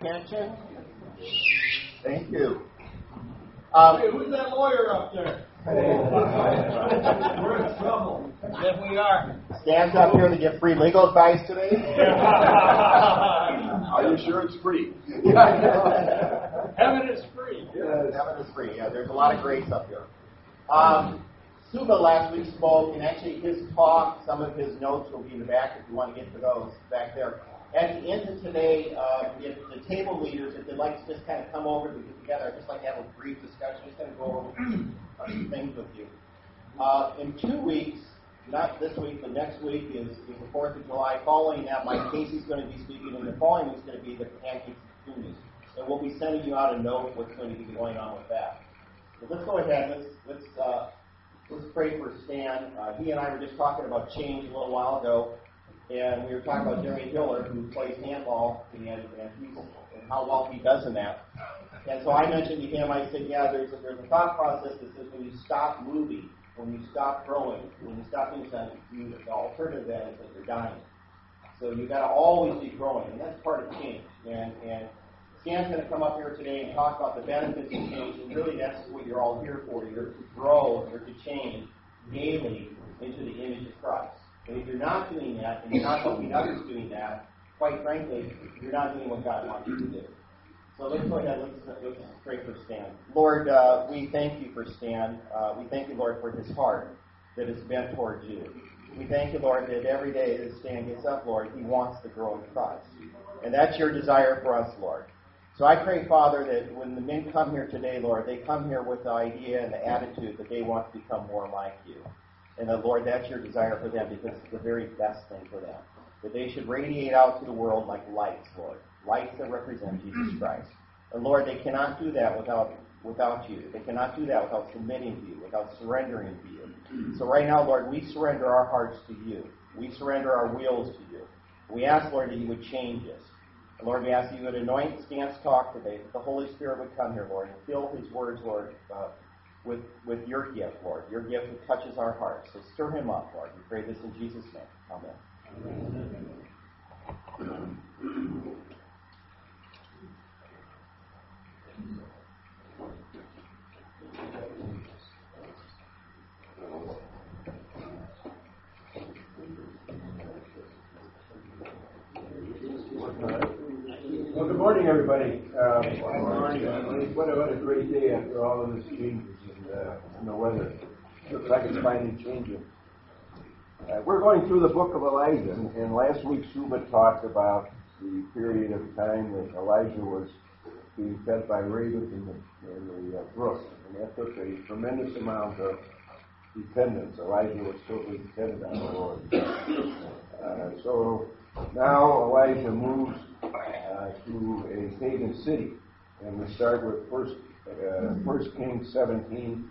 attention? Thank you. Hey, who's that lawyer up there? We're in trouble. Yes, we are. Stan's up here to give free legal advice today. Are you sure it's free? Heaven is free. Yes. Heaven is free. Yeah, there's a lot of grace up here. Suba last week spoke, and actually his talk, some of his notes will be in the back if you want to get to those back there. At the end of today, if the table leaders, if they'd like to just kind of come over to get together, I'd just like to have a brief discussion, just kind of go over a few things with you. In 2 weeks, not this week, but next week is the 4th of July. Following that, Mike Casey's going to be speaking, and the following week's going to be the Pancakes and Tunis. And we'll be sending you out a note what's going to be going on with that. So let's go ahead. Let's pray for Stan. He and I were just talking about change a little while ago, and we were talking about Jerry Hiller, who plays handball, and how well he does in that. And so I mentioned to him, I said, yeah, there's a thought process that says when you stop moving, when you stop growing, when you stop doing something, the alternative then is that you're dying. So you've got to always be growing, and that's part of change. And Stan's going to come up here today and talk about the benefits of change, and really that's what you're all here for. You're to grow, you're to change daily into the image of Christ. And if you're not doing that, and you're not helping others doing that, quite frankly, you're not doing what God wants you to do. So let's go ahead, let's pray for Stan. Lord, we thank you for Stan. We thank you, Lord, for his heart that is bent towards you. We thank you, Lord, that every day that Stan gets up, Lord, he wants to grow in Christ. And that's your desire for us, Lord. So I pray, Father, that when the men come here today, Lord, they come here with the idea and the attitude that they want to become more like you. And that, Lord, that's your desire for them because it's the very best thing for them. That they should radiate out to the world like lights, Lord. Lights that represent Jesus Christ. And, Lord, they cannot do that without you. They cannot do that without submitting to you, without surrendering to you. So right now, Lord, we surrender our hearts to you. We surrender our wills to you. We ask, Lord, that you would change us. And Lord, we ask that you would anoint Stan's talk today, that the Holy Spirit would come here, Lord, and fill his words, Lord, with your gift, Lord, your gift that touches our hearts. So stir him up, Lord. We pray this in Jesus' name. Amen. Well, good morning, everybody. What a great day after all of this changes in the weather. Looks like it's finally changing. We're going through the book of Elijah, and last week Suba talked about the period of time that Elijah was being fed by ravens in the brook, and that took a tremendous amount of dependence. Elijah was totally dependent on the Lord. So now Elijah moves to a pagan city, and we start with First Kings 17,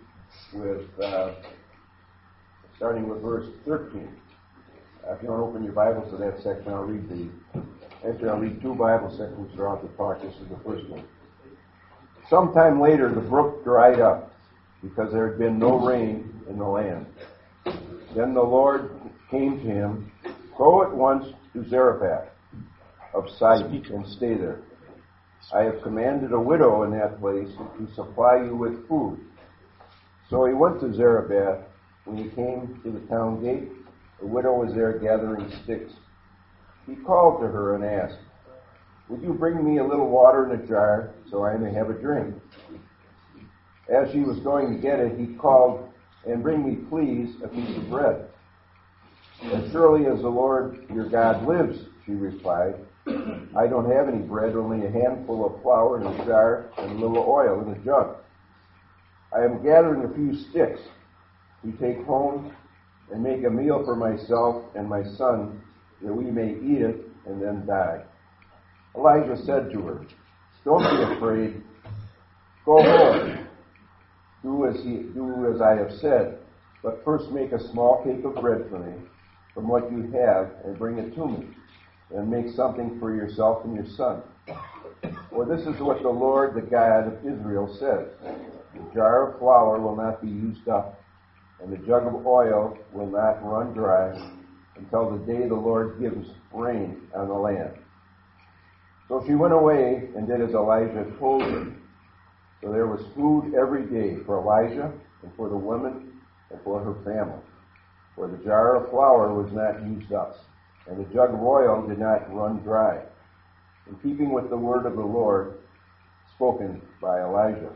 starting with verse 13. If you want to open your Bibles to that section, I'll read two Bible sections throughout the talk. This is the first one. Sometime later, the brook dried up because there had been no rain in the land. Then the Lord came to him, "Go at once to Zarephath of Sidon and stay there. I have commanded a widow in that place to supply you with food." So he went to Zarephath. When he came to the town gate, the widow was there gathering sticks. He called to her and asked, "Would you bring me a little water in a jar so I may have a drink?" As she was going to get it, he called, "And bring me, please, a piece of bread." "As surely as the Lord your God lives," she replied, "I don't have any bread, only a handful of flour in a jar and a little oil in a jug. I am gathering a few sticks to take home and make a meal for myself and my son, that we may eat it and then die." Elijah said to her, "Don't be afraid. Go home. Do as I have said, but first make a small cake of bread for me from what you have and bring it to me. And make something for yourself and your son. For this is what the Lord, the God of Israel, says. The jar of flour will not be used up, and the jug of oil will not run dry until the day the Lord gives rain on the land." So she went away and did as Elijah told her. So there was food every day for Elijah and for the women and for her family. For the jar of flour was not used up, and the jug of oil did not run dry, in keeping with the word of the Lord spoken by Elijah.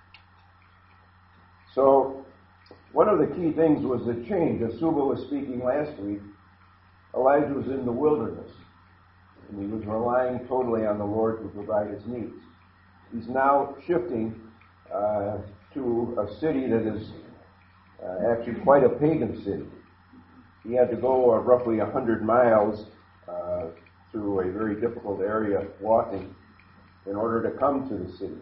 So one of the key things was the change. As Suba was speaking last week, Elijah was in the wilderness, and he was relying totally on the Lord to provide his needs. He's now shifting to a city that is actually quite a pagan city. He had to go roughly 100 miles through a very difficult area walking in order to come to the city.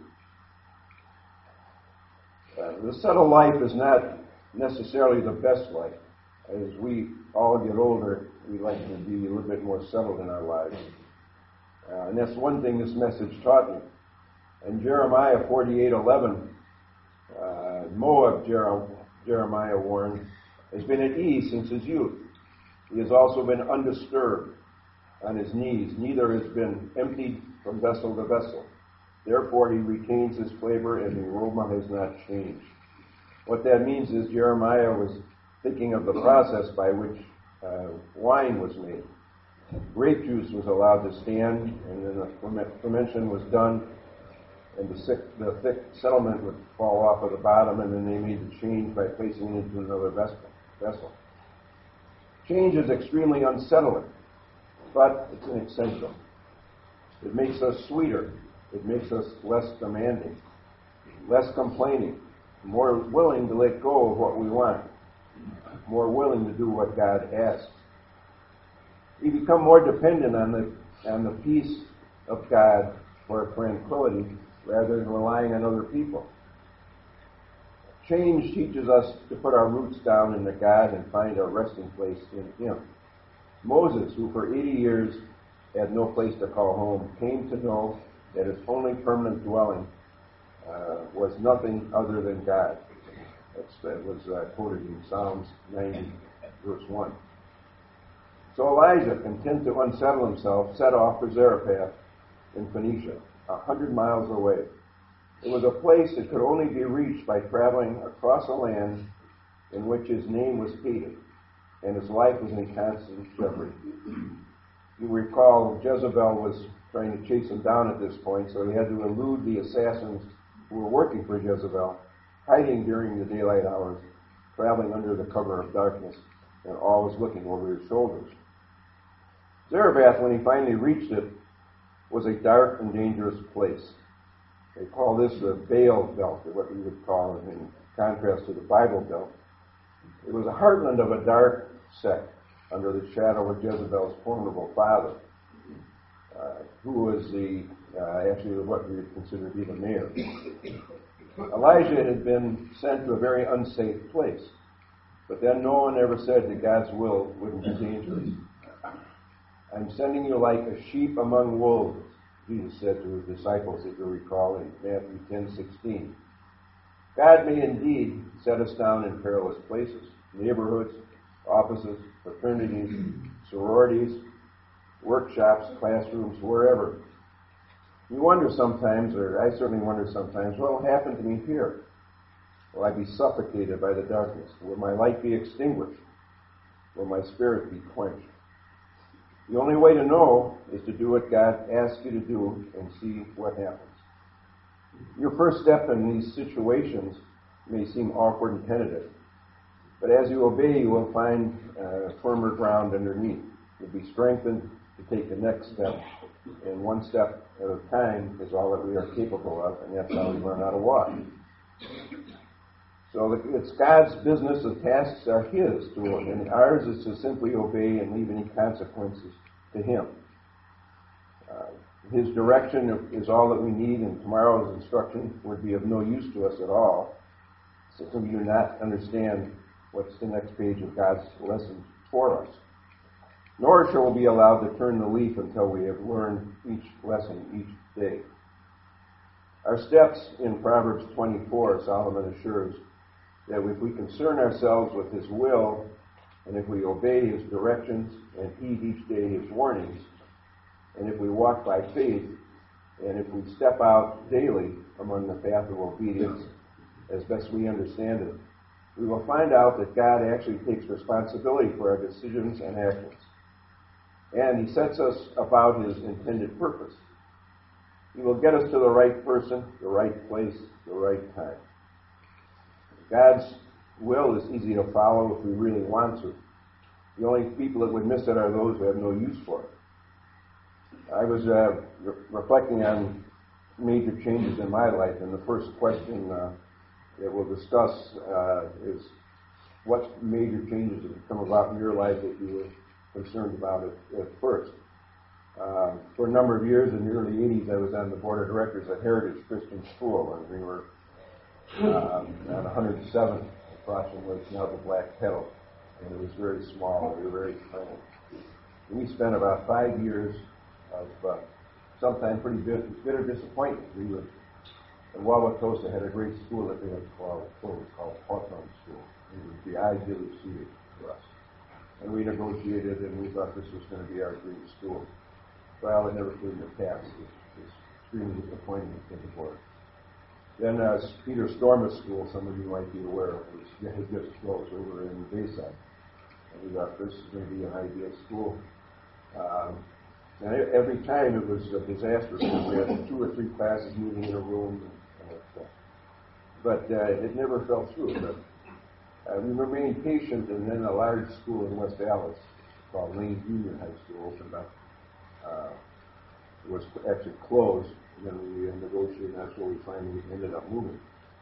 The settled life is not necessarily the best life. As we all get older, we like to be a little bit more settled in our lives. And that's one thing this message taught me. In Jeremiah 48:11, Moab, Jeremiah warned, has been at ease since his youth. He has also been undisturbed on his knees, neither has been emptied from vessel to vessel. Therefore he retains his flavor, and the aroma has not changed. What that means is Jeremiah was thinking of the process by which wine was made. Grape juice was allowed to stand, and then the fermentation was done, and the thick settlement would fall off of the bottom, and then they made the change by placing it into another vessel. Change is extremely unsettling, but it's an essential. It makes us sweeter. It makes us less demanding, less complaining, more willing to let go of what we want, more willing to do what God asks. We become more dependent on the peace of God for tranquility rather than relying on other people. Change teaches us to put our roots down into God and find our resting place in Him. Moses, who for 80 years had no place to call home, came to know that his only permanent dwelling was nothing other than God. That was quoted in Psalms 90, verse 1. So Elijah, content to unsettle himself, set off for Zarephath in Phoenicia, 100 miles away. It was a place that could only be reached by traveling across a land in which his name was hated, and his life was in constant jeopardy. You recall Jezebel was trying to chase him down at this point, so he had to elude the assassins who were working for Jezebel, hiding during the daylight hours, traveling under the cover of darkness, and always looking over his shoulders. Zarephath, when he finally reached it, was a dark and dangerous place. They call this the Baal Belt, or what we would call it in contrast to the Bible Belt. It was a heartland of a dark sect under the shadow of Jezebel's formidable father, who was actually what we would consider to be the mayor. Elijah had been sent to a very unsafe place, but then no one ever said that God's will wouldn't be dangerous. I'm sending you like a sheep among wolves, Jesus said to his disciples, if you recall, in Matthew 10:16. God may indeed set us down in perilous places, neighborhoods, offices, fraternities, sororities, workshops, classrooms, wherever. You wonder sometimes, or I certainly wonder sometimes, what will happen to me here? Will I be suffocated by the darkness? Will my light be extinguished? Will my spirit be quenched? The only way to know is to do what God asks you to do and see what happens. Your first step in these situations may seem awkward and tentative, but as you obey, you will find firmer ground underneath. You'll be strengthened to take the next step, and one step at a time is all that we are capable of, and that's how we learn how to walk. So it's God's business. The tasks are His to work, and ours is to simply obey and leave any consequences to Him. His direction is all that we need, and tomorrow's instruction would be of no use to us at all. So some of you do not understand what's the next page of God's lesson for us. Nor shall we be allowed to turn the leaf until we have learned each lesson each day. Our steps in Proverbs 24, Solomon assures that if we concern ourselves with His will, and if we obey His directions and heed each day His warnings, and if we walk by faith, And if we step out daily among the path of obedience, as best we understand it, we will find out that God actually takes responsibility for our decisions and actions. And He sets us about His intended purpose. He will get us to the right person, the right place, the right time. God's will is easy to follow if we really want to. The only people that would miss it are those who have no use for it. I was reflecting on major changes in my life, and the first question that we'll discuss is what major changes have come about in your life that you were concerned about at first. For a number of years in the early 80s, I was on the board of directors at Heritage Christian School, and we were on 107th across from what's now the Black Kettle, and it was very small. We were very tiny. We spent about 5 years of sometimes pretty bitter disappointment. We were in Wauwatosa had a great school that they had called Hawthorne School. It was the ideally suited for us. And we negotiated, and we thought this was going to be our dream school. Well, it never came to pass. It was extremely disappointing to the board. Then Peter Stormus School, some of you might be aware of, had just closed over in Bayside. And we thought this is going to be an ideal school. And every time it was a disaster because we had 2 or 3 classes moving in a room. But it never fell through. But we remained patient, and then a large school in West Dallas called Lane Junior High School opened up. It was actually closed, and then we negotiated, and that's where we finally ended up moving.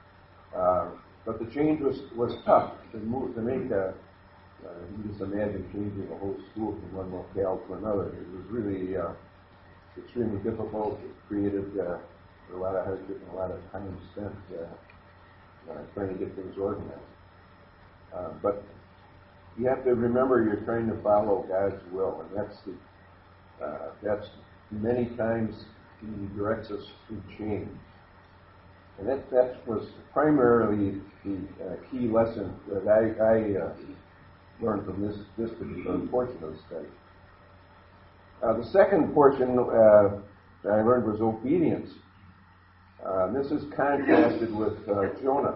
But the change was tough to make you just imagine changing a whole school from one locale to another. It was really extremely difficult. It created a lot of hardship and a lot of time spent trying to get things organized. But you have to remember you're trying to follow God's will, and that's many times He directs us through change. And that was primarily the key lesson that I learned from this particular portion of the study. The second portion that I learned was obedience. This is contrasted with Jonah.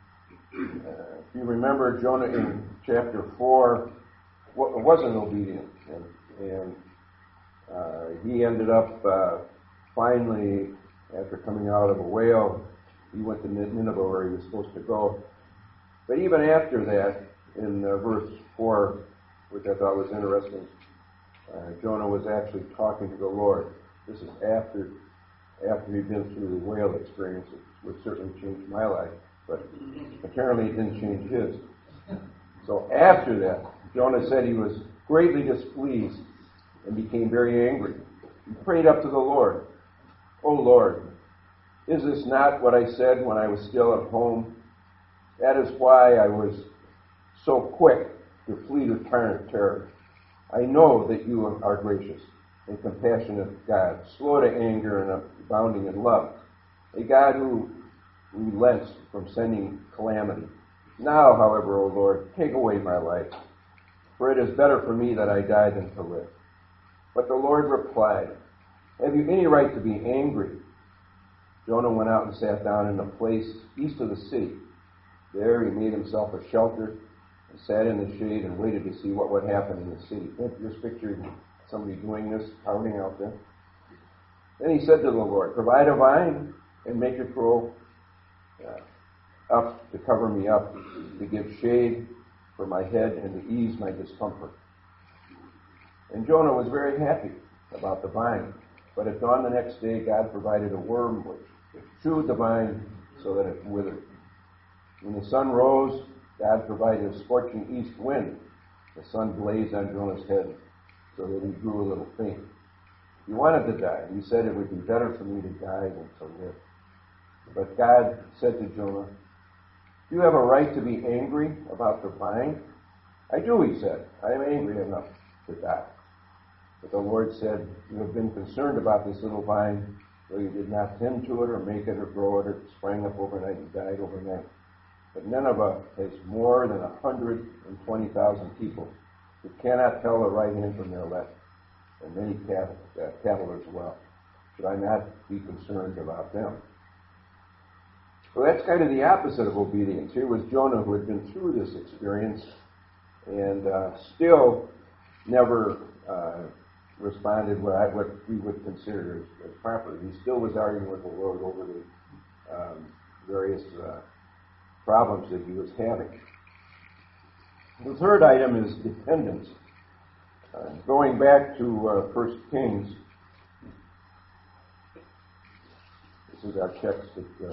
If you remember, Jonah in chapter 4 wasn't obedient, and he ended up finally, after coming out of a whale, he went to Nineveh where he was supposed to go. But even after that, in verse 4, which I thought was interesting, Jonah was actually talking to the Lord. This is after he'd been through the whale experience, which certainly changed my life, but apparently it didn't change his. So after that, Jonah said he was greatly displeased and became very angry. He prayed up to the Lord, "O Lord, is this not what I said when I was still at home? That is why I was so quick to flee to terror. I know that you are gracious and compassionate God, slow to anger and abounding in love, a God who relents from sending calamity. Now, however, O Lord, take away my life, for it is better for me that I die than to live." But the Lord replied, "Have you any right to be angry?" Jonah went out and sat down in a place east of the city. There he made himself a shelter and sat in the shade and waited to see what would happen in the city. Just picture somebody doing this, pouting out there. Then he said to the Lord, "Provide a vine and make it grow up to cover me up, to give shade for my head and to ease my discomfort." And Jonah was very happy about the vine. But at dawn the next day, God provided a worm which chewed the vine so that it withered. When the sun rose, God provided a scorching east wind. The sun blazed on Jonah's head so that he grew a little faint. He wanted to die. He said, "It would be better for me to die than to live." But God said to Jonah, "Do you have a right to be angry about the vine?" "I do," he said. "I am angry enough to die." But the Lord said, "You have been concerned about this little vine, though you did not tend to it or make it or grow it. It sprang up overnight and died overnight. But Nineveh has more than 120,000 people who cannot tell the right hand from their left, and many cattle as well. Should I not be concerned about them? Well, that's kind of the opposite of obedience. Here was Jonah, who had been through this experience and still never responded what we would consider as proper. He still was arguing with the Lord over the various problems that he was having. The third item is dependence. Going back to 1 Kings, this is our text at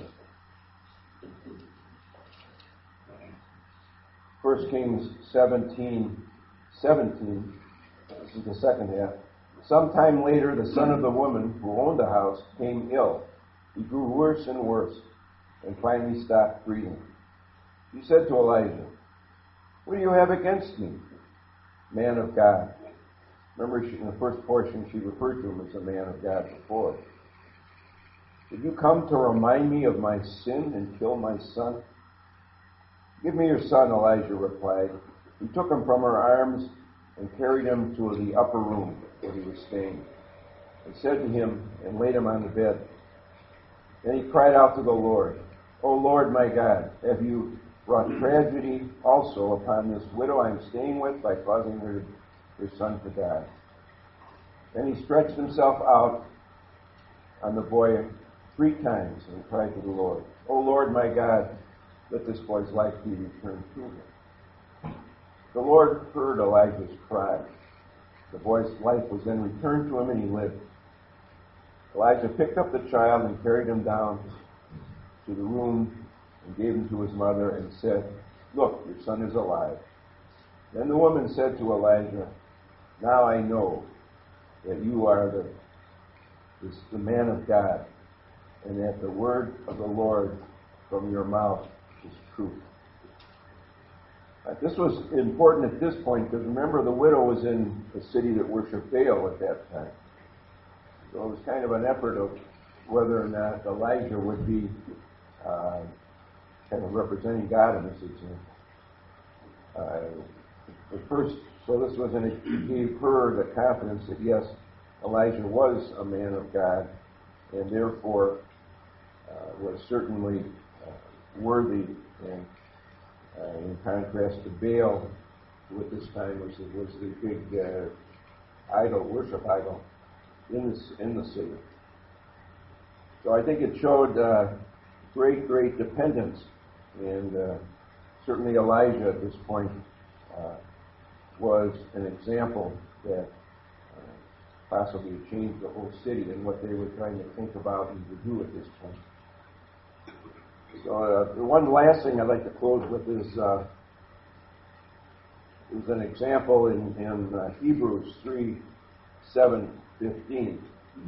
1 Kings 17. This is the second half. Sometime later, the son of the woman who owned the house came ill. He grew worse and worse, and finally stopped breathing. He said to Elijah, "What do you have against me, man of God?" Remember, in the first portion, she referred to him as a man of God before. "Did you come to remind me of my sin and kill my son?" "Give me your son," Elijah replied. He took him from her arms and carried him to the upper room where he was staying, and said to him, and laid him on the bed. Then he cried out to the Lord, "O Lord my God, have you brought tragedy also upon this widow I am staying with by causing her son to die?" Then he stretched himself out on the boy 3 times and cried to the Lord, "O Lord my God, let this boy's life be returned to him." The Lord heard Elijah's cry. The boy's life was then returned to him, and he lived. Elijah picked up the child and carried him down to the room and gave him to his mother and said, "Look, your son is alive." Then the woman said to Elijah, "Now I know that you are the man of God, and that the word of the Lord from your mouth is truth." This was important at this point because remember, the widow was in a city that worshipped Baal at that time. So it was kind of an effort of whether or not Elijah would be kind of representing God in this example. So this was it gave her the confidence that yes, Elijah was a man of God, and therefore was certainly worthy. And in contrast to Baal, who at this time was the big worship idol in the city. So I think it showed great dependence, and certainly Elijah at this point was an example that possibly changed the whole city and what they were trying to think about and to do at this point. So the one last thing I'd like to close with is an example in Hebrews 3:7-15.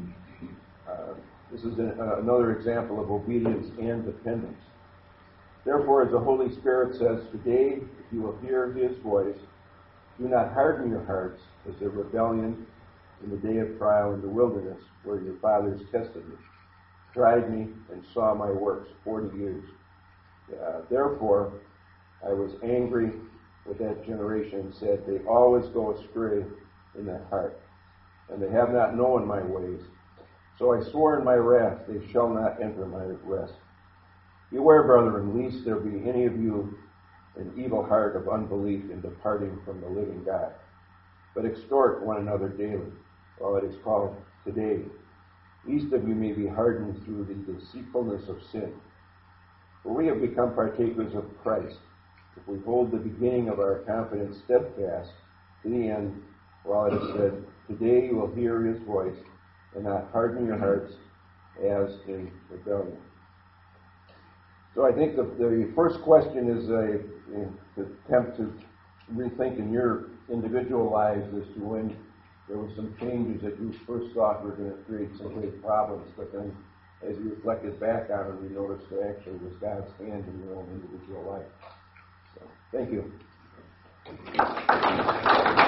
This is another example of obedience and dependence. "Therefore, as the Holy Spirit says, today, if you will hear his voice, do not harden your hearts as their rebellion in the day of trial in the wilderness, where your fathers tested me, tried me, and saw my works 40 years. Therefore, I was angry with that generation and said, they always go astray in their heart, and they have not known my ways. So I swore in my wrath, they shall not enter my rest. Beware, brethren, lest there be any of you an evil heart of unbelief in departing from the living God. But exhort one another daily, while it is called today, lest of you may be hardened through the deceitfulness of sin. For we have become partakers of Christ, if we hold the beginning of our confidence steadfast to the end, while it is said, today you will hear his voice, and not harden your hearts as in rebellion." So I think the first question is to attempt to rethink in your individual lives as to when there were some changes that you first thought were going to create some great problems, but then as you reflected back on them, you noticed that actually it was God's hand in your own individual life. So, thank you.